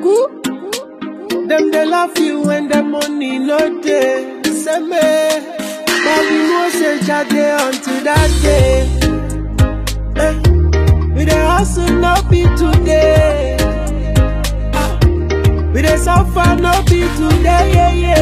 Them they love you when the money no day. Say me, but we know say Jah dey until that day. We dey hustle no be today. We dey suffer no be today.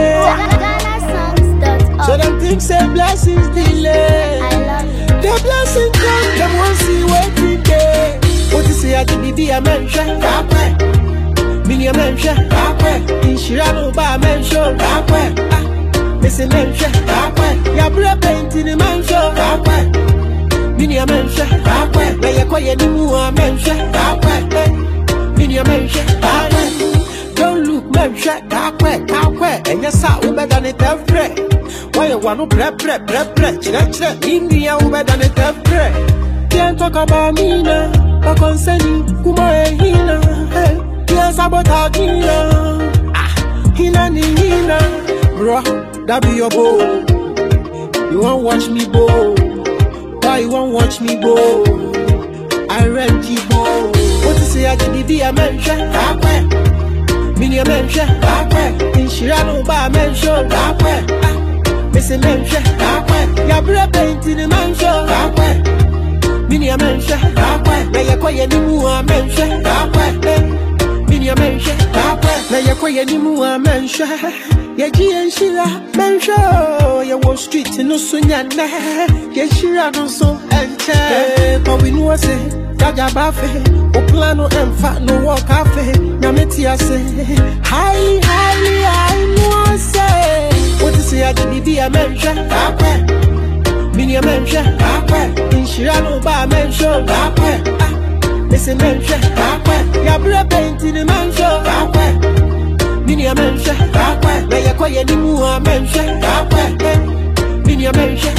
So them think say blessings delay. The blessing come, them won't see waiting day. What you say I did be a mention? Mini a mention. Inshira ba mention. Missing mention. Ya bra paint in the mansion. Mini a mention. Na ya quiet ni mu a mention. Mini a mention. Don't look mention. And yes I will better than it every. Why you want to prep, chile, India over than it every. Can't talk about me now, but concern you, Kuma and Hina. Yes, about Hina. Hina ni Hina. Bro, that be your bow. You won't watch me bow. Why you won't watch me bow? I rent you bow. What you say I did be a mention? Mini a mention. Inshira ba mention. Missing mention, ya bra paint in the mansion. Mini a mention, na ya quiet ni mu a mention. Mini a mention, na ya quiet ni mu a mention. Ya ji en shira mention, ya Wall Street no sunya na. Ya shira no so enche, but we know say Jaja bafe, o plano emfa no walk cafe. Na meti ase, highly I know say. What you say I did be a mention? Mini a mention. Inshira ba mention. Missing mention. Ya bra paint in the mansion. Mini a mention. Na ya quiet ni mu a mention. Mini a mention.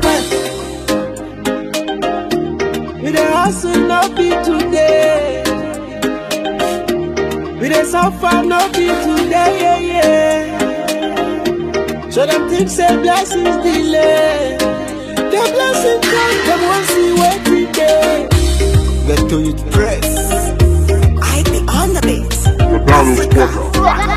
We dey hustle no be today. We dey suffer no be today. So them think say blessings delay. The blessing come, them won't see waiting day. Get to it press. I be on the beat. The Battle Squad.